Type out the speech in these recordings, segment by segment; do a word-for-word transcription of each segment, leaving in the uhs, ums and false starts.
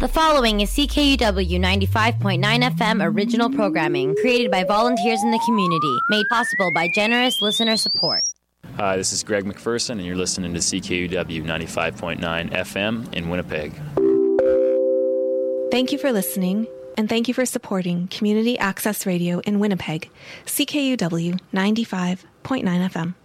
The following is C K U W ninety-five point nine F M original programming created by volunteers in the community, made possible by generous listener support. Hi, this is Greg McPherson, and you're listening to C K U W ninety-five point nine F M in Winnipeg. Thank you for listening, and thank you for supporting Community Access Radio in Winnipeg, C K U W ninety-five point nine F M.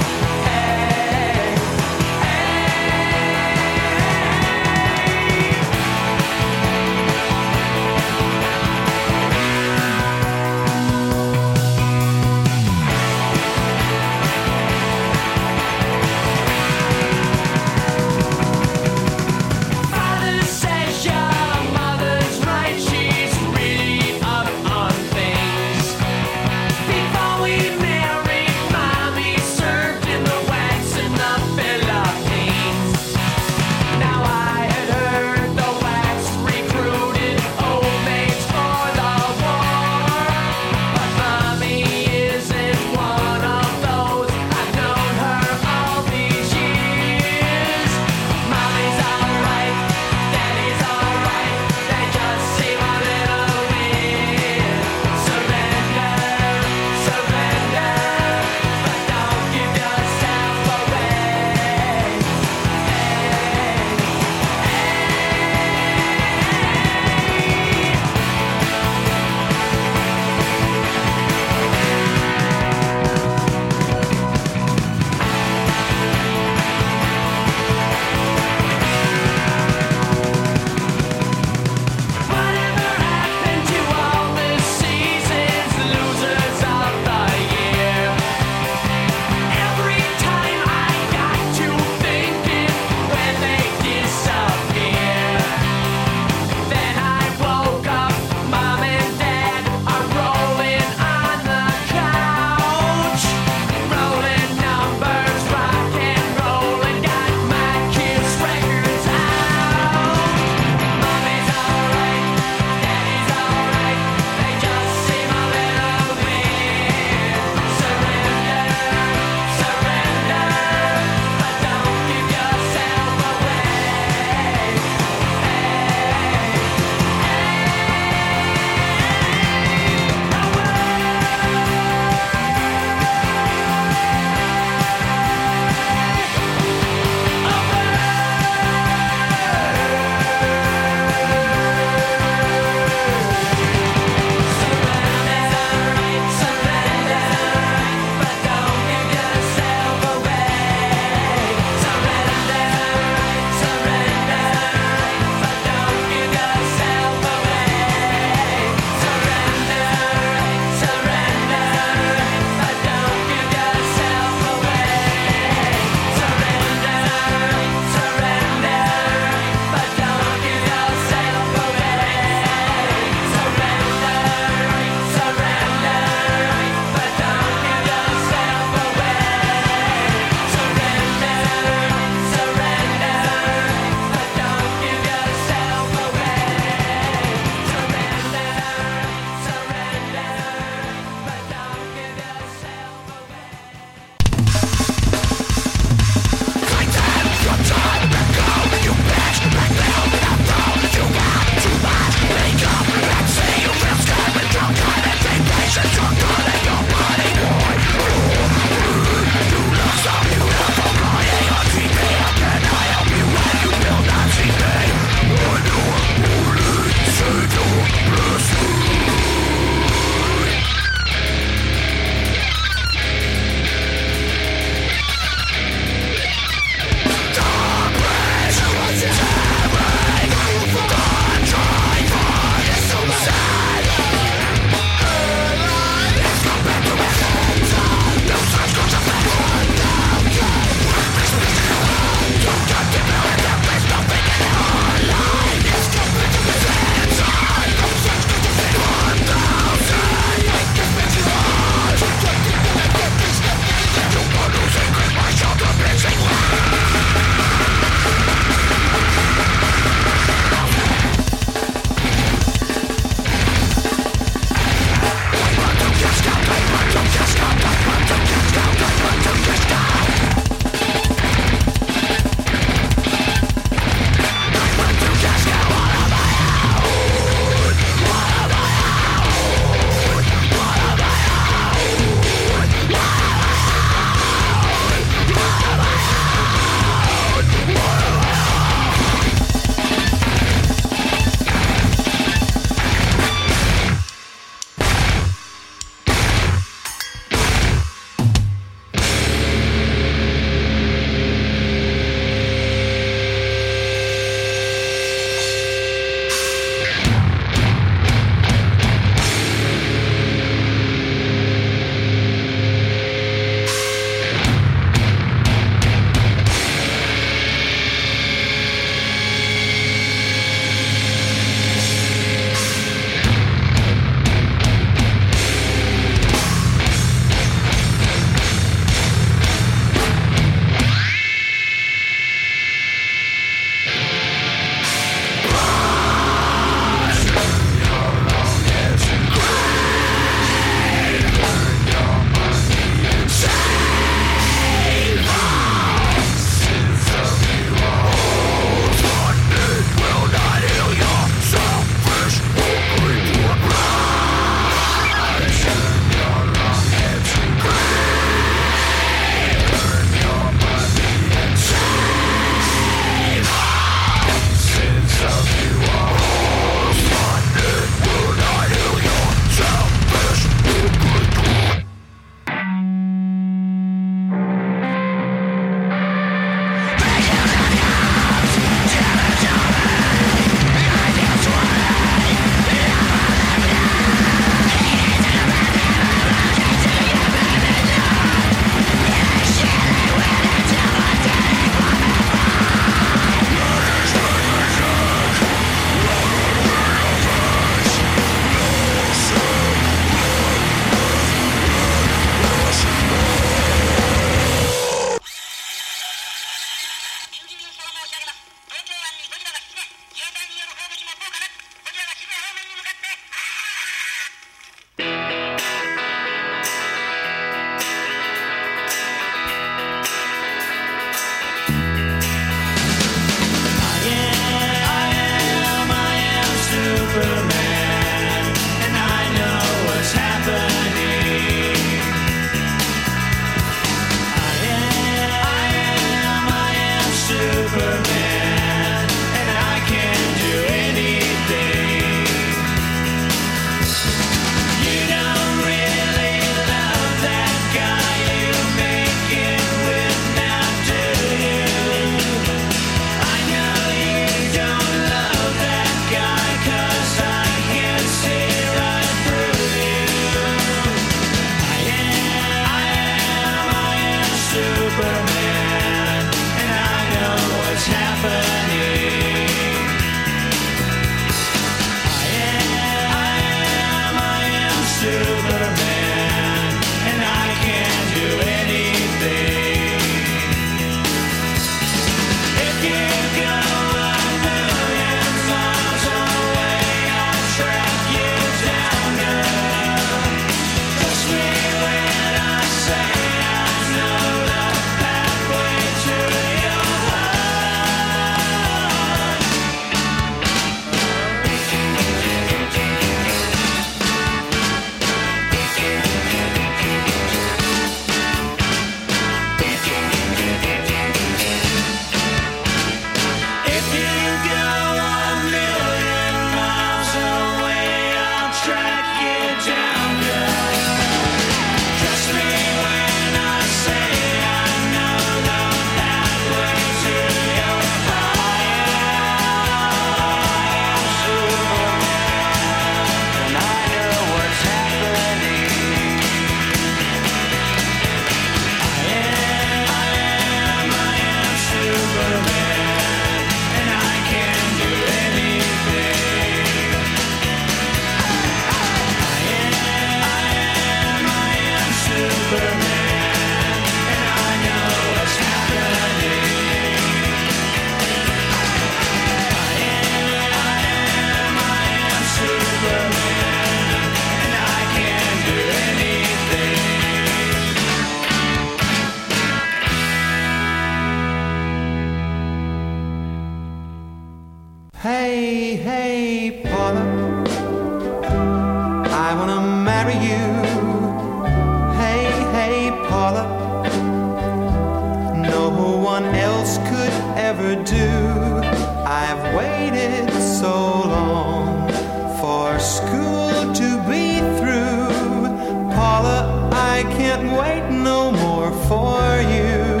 no one else could ever do. I've waited so long for school to be through. Paula, I can't wait no more for you,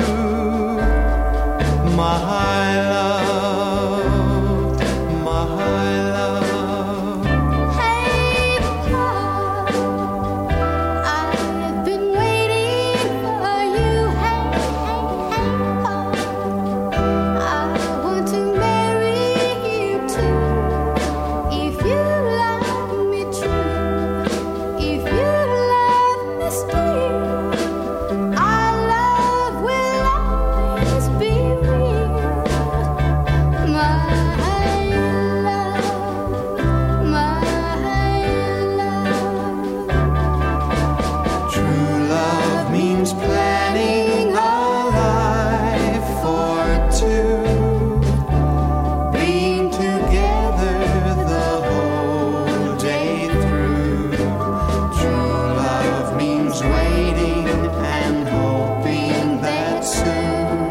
my love, my love. Hey, Paul, I've been waiting for you. Hey, hey, hey, Paul, I want to marry you too. If you love me true, if you love me still, our love will always be real. My love, my love. True love means planning a life for two, being together the whole day through. True love means waiting and hoping that soon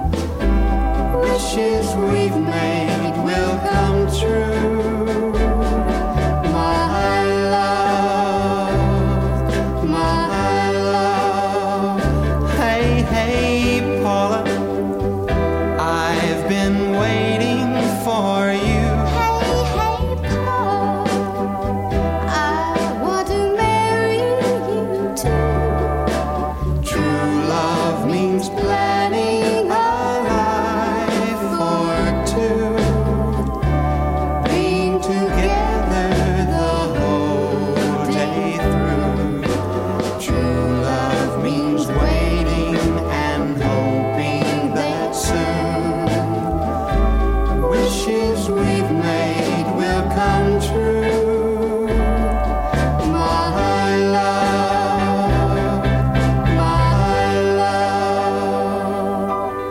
wishes we've made will come true. My love, my love. Hey, hey, Paula, I've been waiting for you. Hey, hey, Paul, I want to marry you too. True love means planning a life for two, being together the whole day through. True love means waiting and hoping that soon wishes we've made will come true. My love, my love.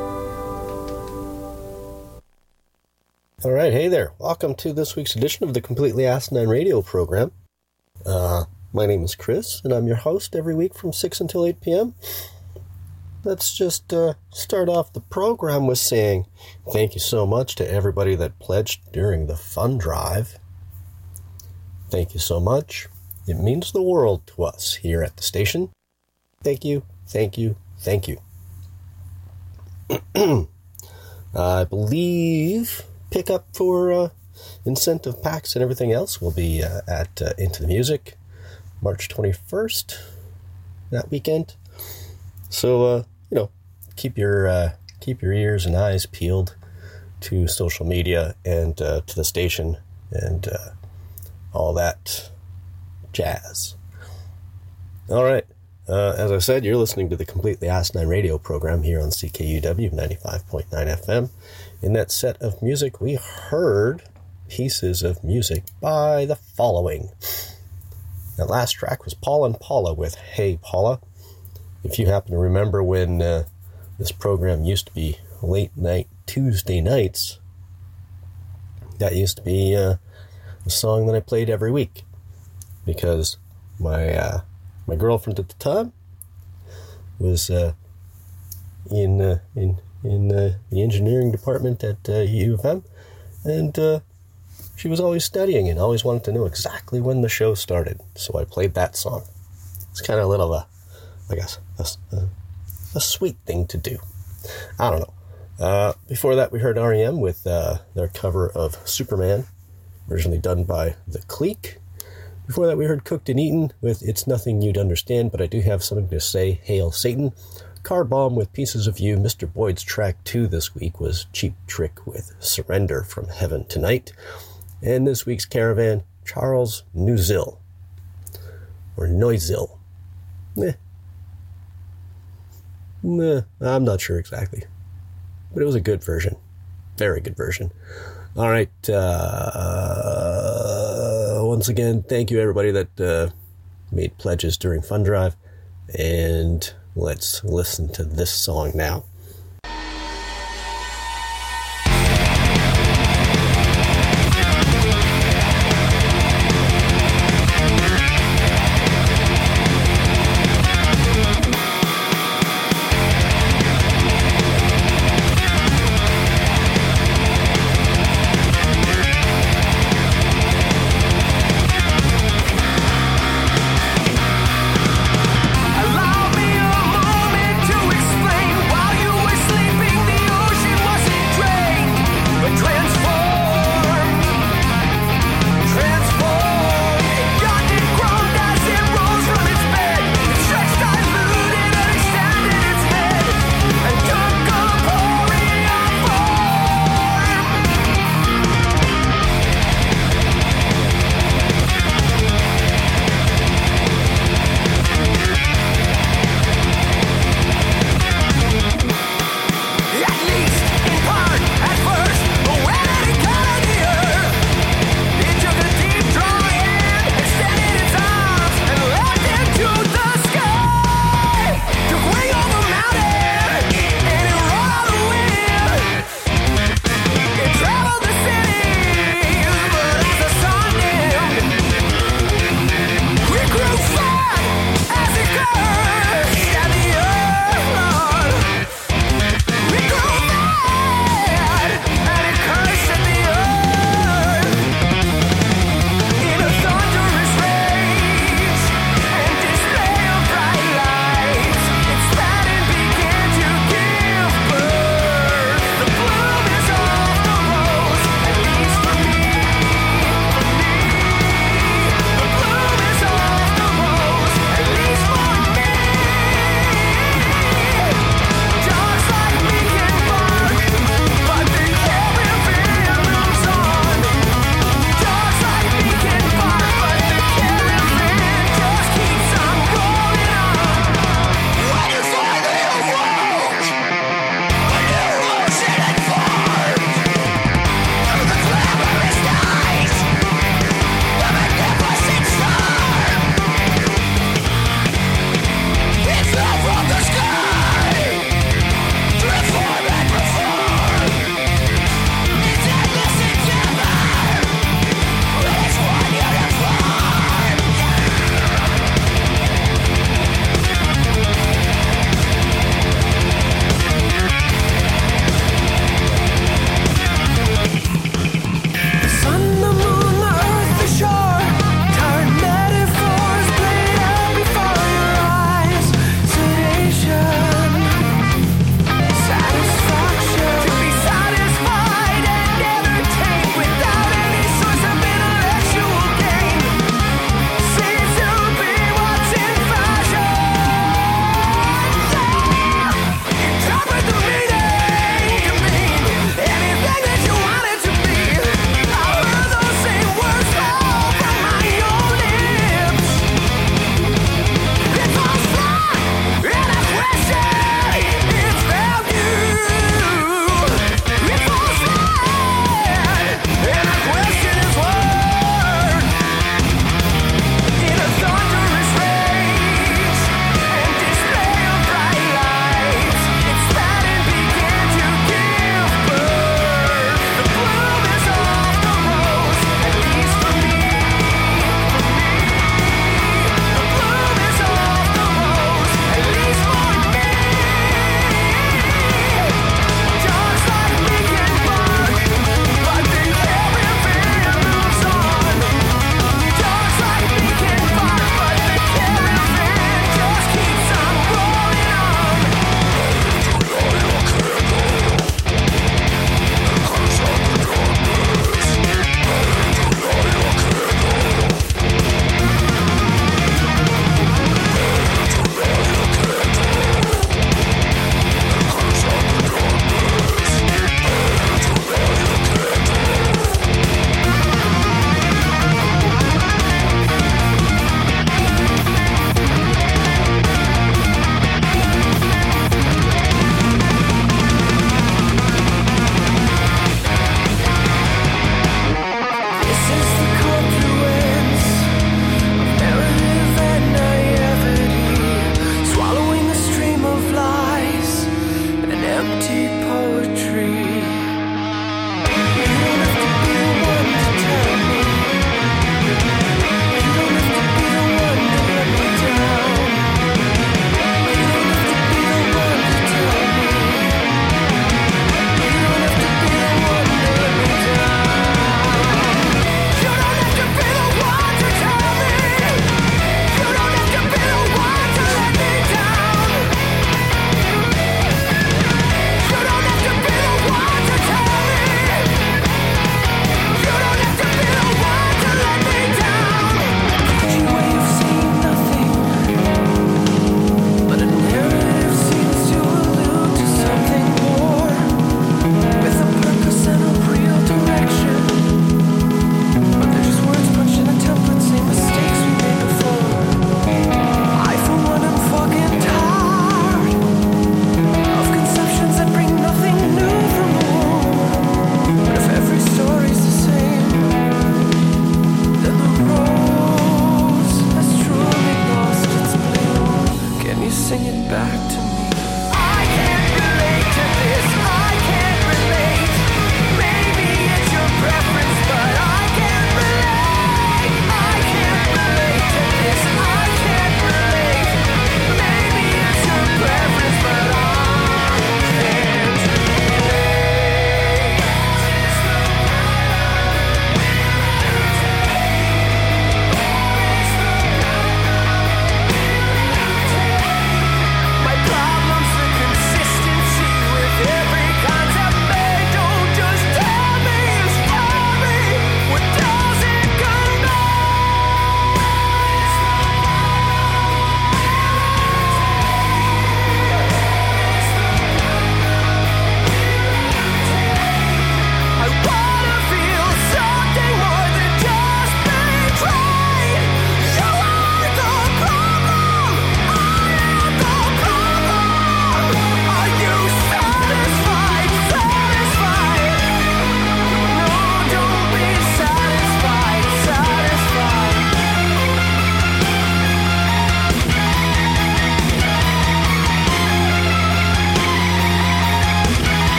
All right, hey there. Welcome to this week's edition of the Completely Asinine Radio program. Uh, my name is Chris, and I'm your host every week from six until eight p.m. Let's just uh, start off the program with saying thank you so much to everybody that pledged during the fund drive. Thank you so much. It means the world to us here at the station. Thank you, thank you, thank you. I believe pickup for uh, incentive packs and everything else will be uh, at uh, Into the Music, March twenty-first, that weekend. So, uh, you know, keep your uh, keep your ears and eyes peeled to social media and uh, to the station and uh, all that jazz. All right. Uh, as I said, you're listening to the Completely Asinine Radio program here on C K U W ninety-five point nine F M. In that set of music, we heard pieces of music by the following. That last track was Paul and Paula with Hey Paula. If you happen to remember when uh, this program used to be late night Tuesday nights, that used to be uh, a song that I played every week because my uh, my girlfriend at the time was uh, in uh, in in uh, the engineering department at uh, U of M, and uh, she was always studying and always wanted to know exactly when the show started. So I played that song. It's kind of a little of a, I guess, a, a, a sweet thing to do. I don't know. Uh, before that, we heard R E M with uh, their cover of Superman, originally done by The Clique. Before that, we heard Cooked and Eaten with It's Nothing You'd Understand, But I Do Have Something to Say, Hail Satan. Car Bomb with Pieces of You. Mister Boyd's track two this week was Cheap Trick with Surrender from Heaven Tonight. And this week's Caravan, Charles Neuzil. Or Neuzil. Meh. Meh. I'm not sure exactly. But it was a good version. Very good version. All right. Uh, once again, thank you everybody that uh, made pledges during Fund Drive. And let's listen to this song now.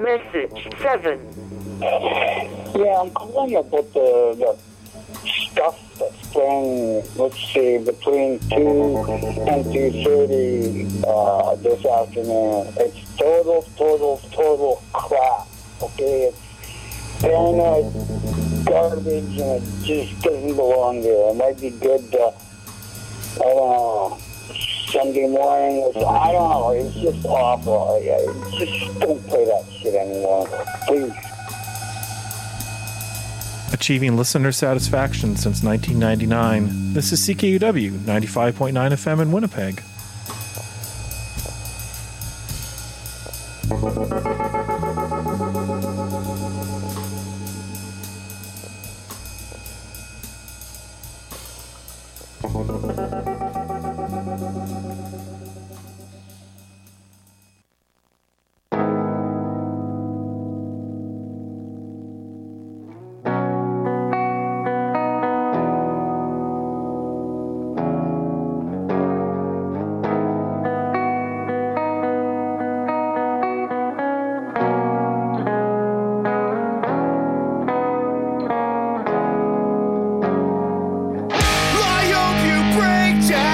message seven. Yeah, I'm calling about the, the stuff that's playing, let's see, between two and two thirty uh, this afternoon. It's total, total, total crap. Okay, it's paranoid garbage and it just doesn't belong there. It might be good, uh, I don't know, Sunday morning. Or, I don't know. It's just awful. I, I just don't play that shit anymore. Please. Achieving listener satisfaction since nineteen ninety-nine. This is C K U W ninety-five point nine F M in Winnipeg. I hope you break down.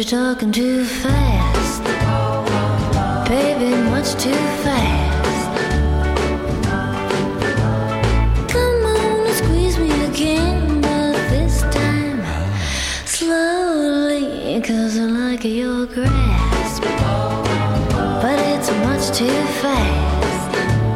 you're talking too fast, baby, much too fast. Come on and squeeze me again, but this time slowly, 'cause I like your grasp, but it's much too fast.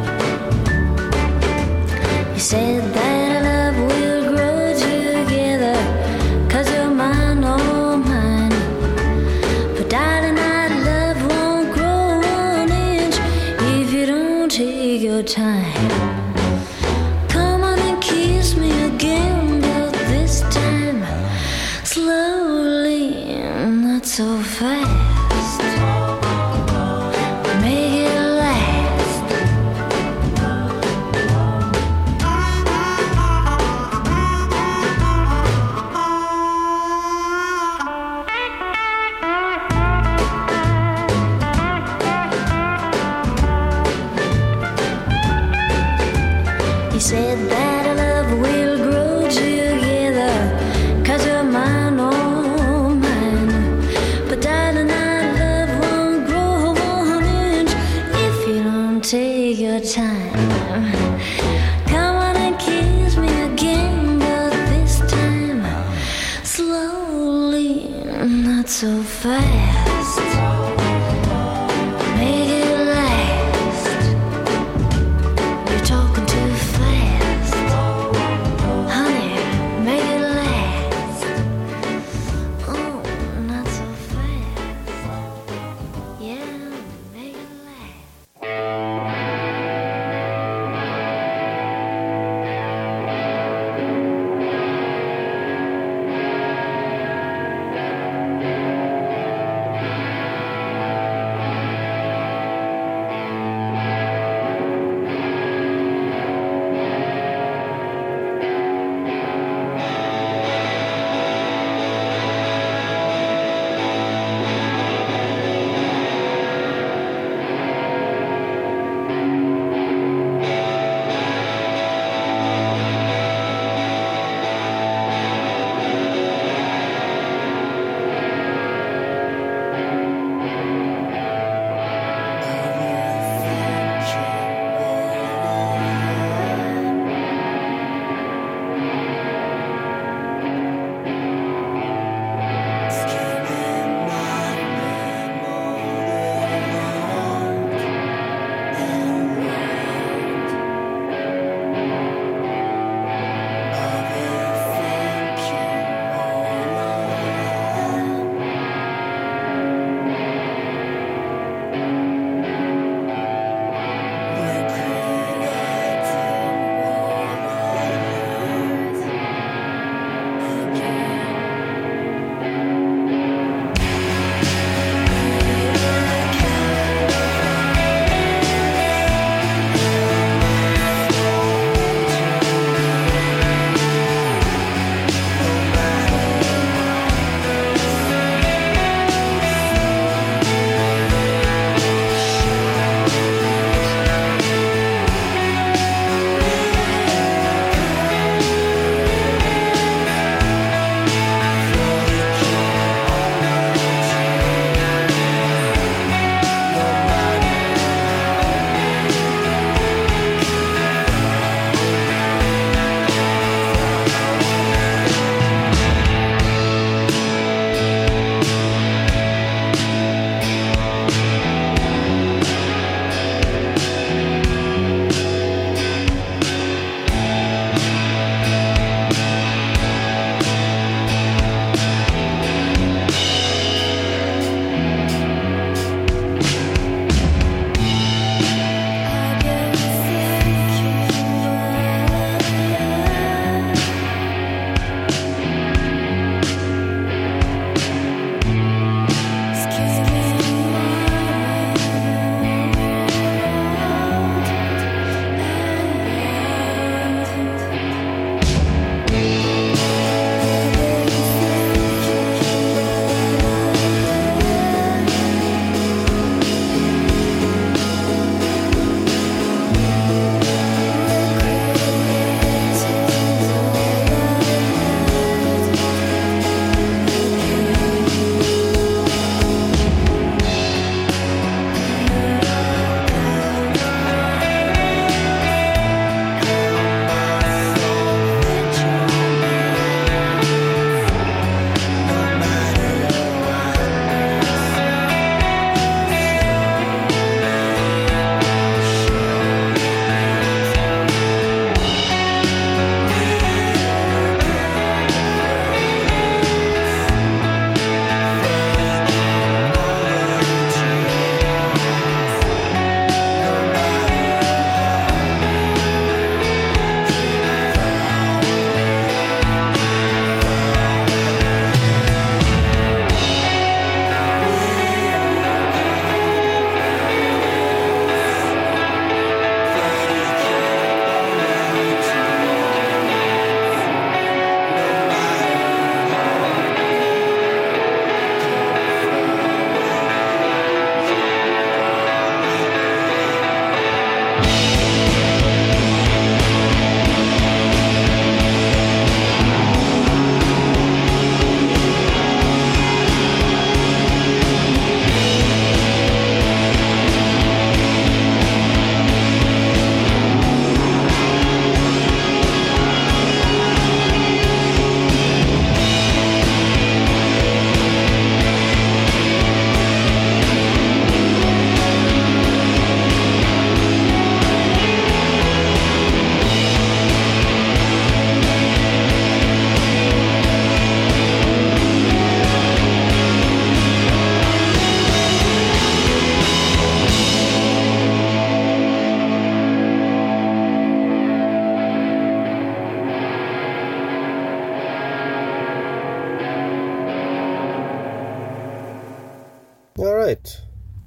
You said that love will grow together, 'cause you're mine, oh mine. But darling, our love won't grow one inch if you don't take your time. Come on and kiss me again, but this time slowly, not so fast. Make it last. You said that our love will grow together, 'cause you're mine, oh mine. But darling, our love won't grow one inch if you don't take your time. Come on and kiss me again, but this time slowly, not so fast. Make it last. You're talking too fast, honey. Make it last. Oh, not so fast. Yeah, make it last.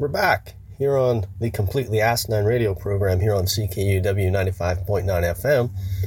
We're back here on the Completely Asinine radio program here on C K U W ninety-five point nine F M.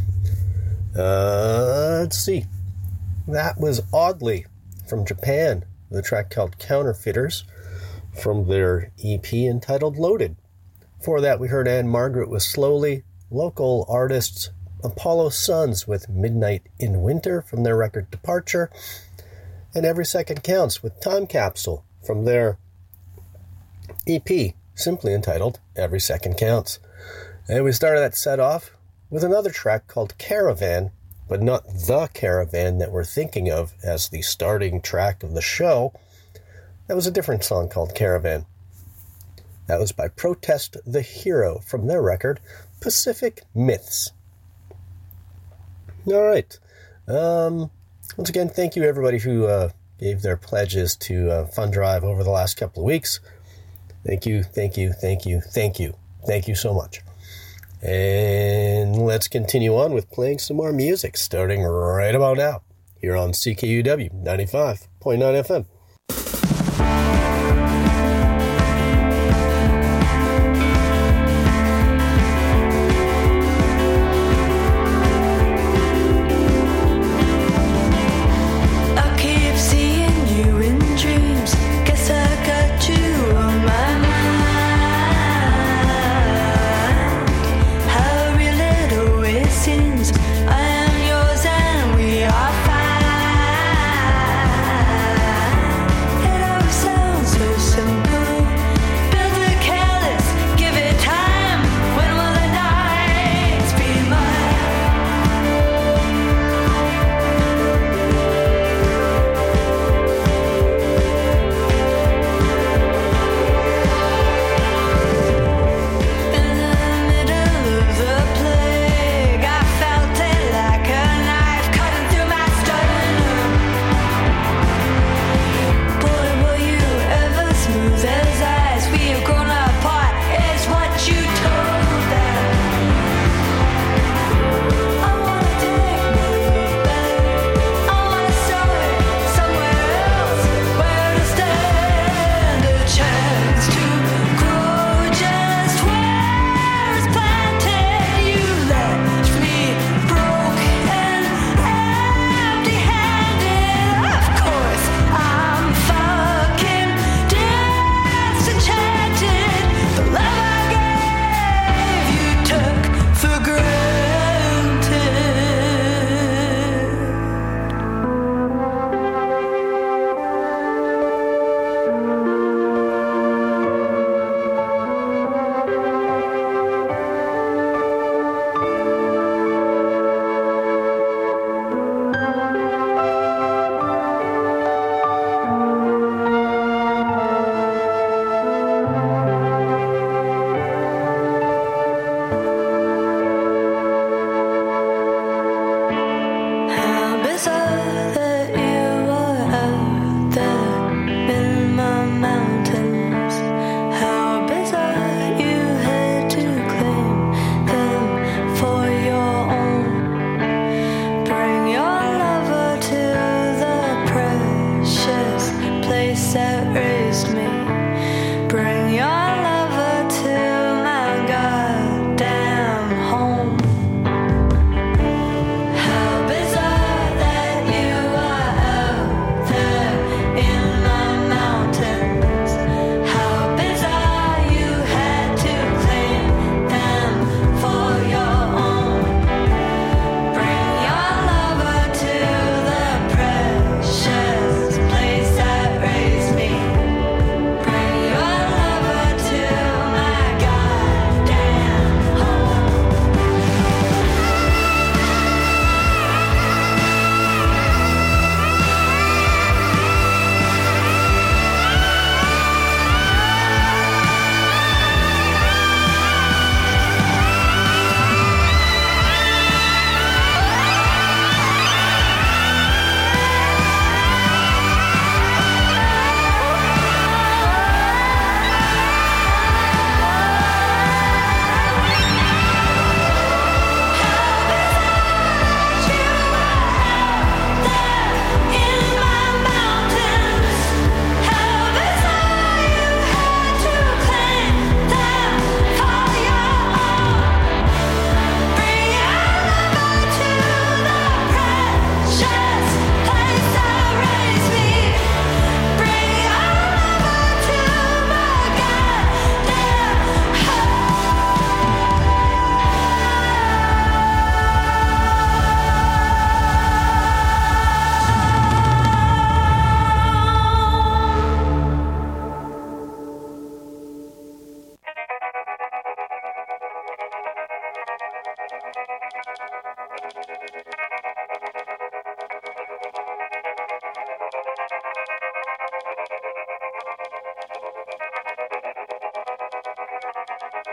Uh, let's see. That was Oddly from Japan, the track called Counterfeiters from their E P entitled Loaded. Before that, we heard Anne Margaret with Slowly, local artists Apollo Suns with Midnight in Winter from their record Departure, and Every Second Counts with Time Capsule from their E P, simply entitled Every Second Counts. And we started that set off with another track called Caravan, but not the Caravan that we're thinking of as the starting track of the show. That was a different song called Caravan. That was by Protest the Hero from their record Pacific Myths. All right. Um, once again, thank you everybody who uh, gave their pledges to uh, Fund Drive over the last couple of weeks. Thank you, thank you, thank you, thank you. Thank you so much. And let's continue on with playing some more music, starting right about now, here on C K U W ninety-five point nine F M. I am yours and we are fine.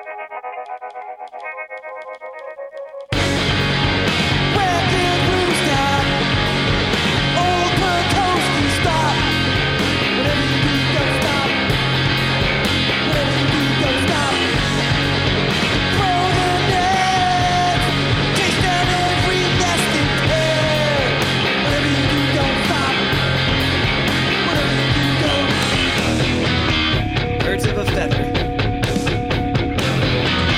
Birds of a feather.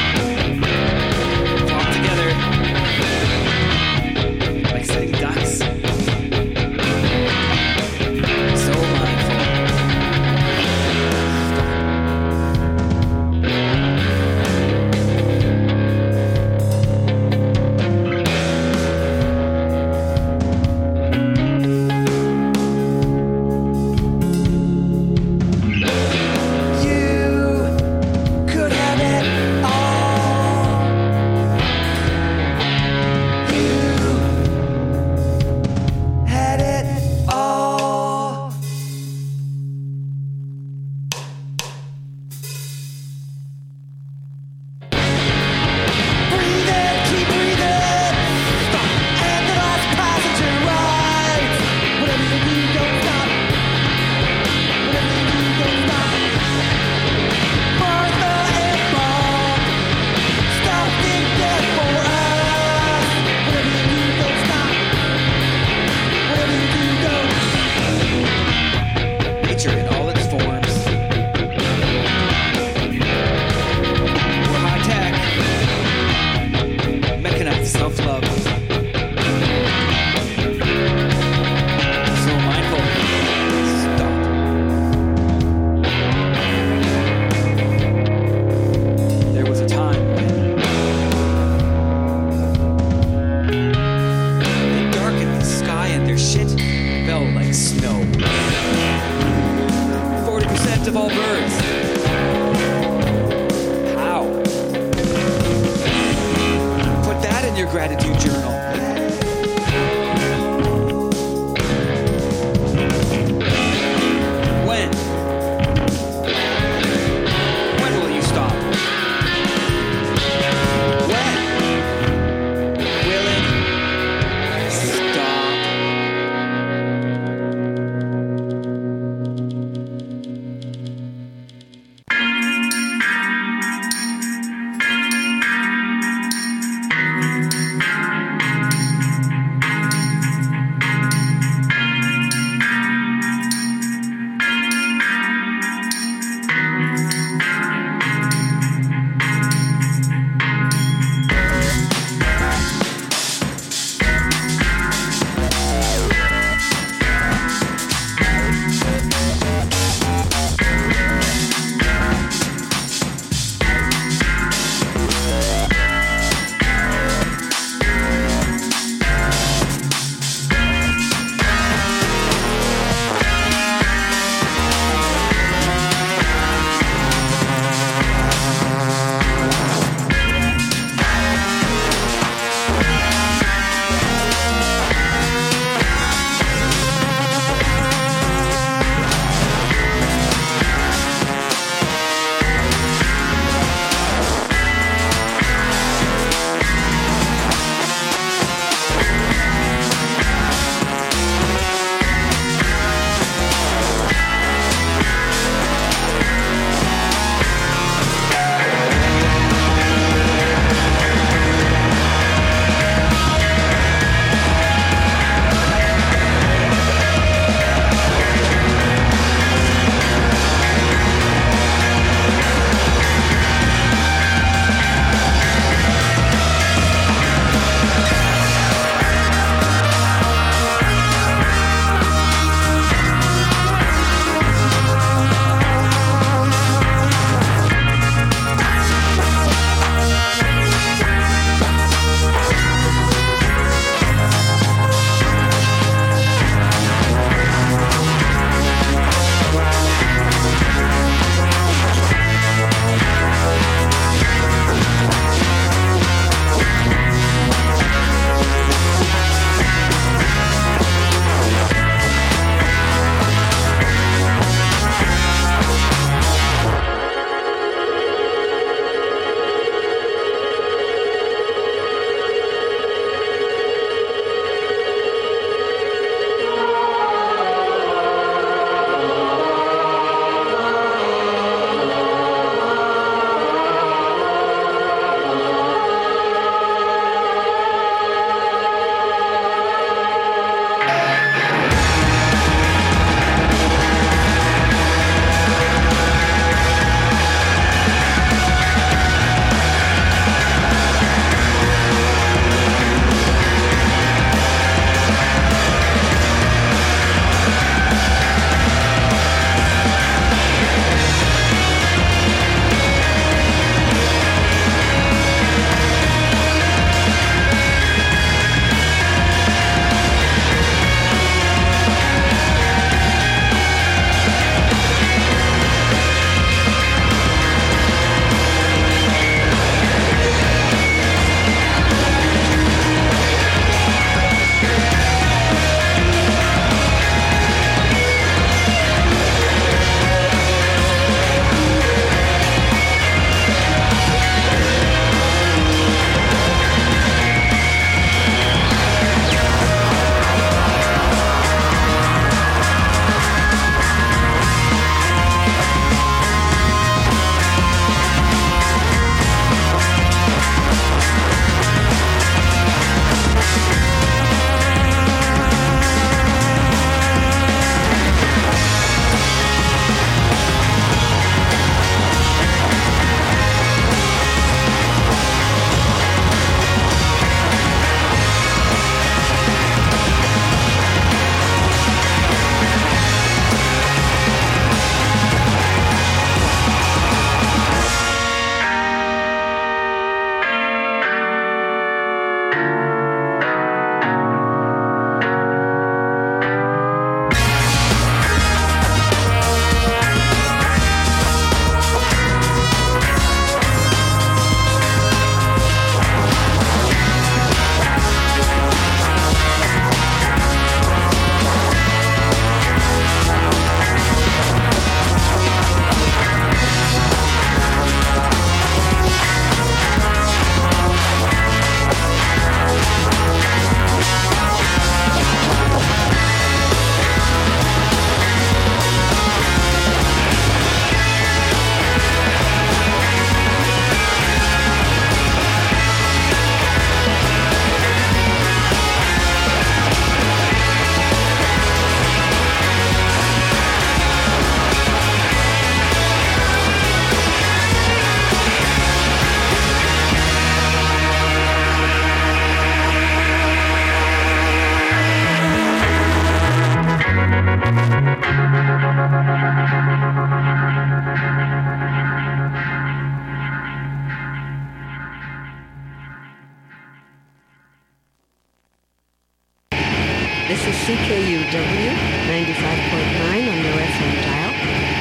C K U W ninety-five point nine on your F M dial.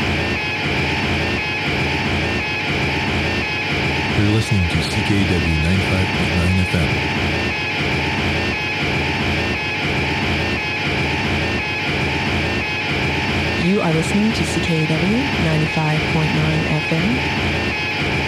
You're listening to C K U W ninety-five point nine F M. You are listening to C K U W ninety-five point nine F M.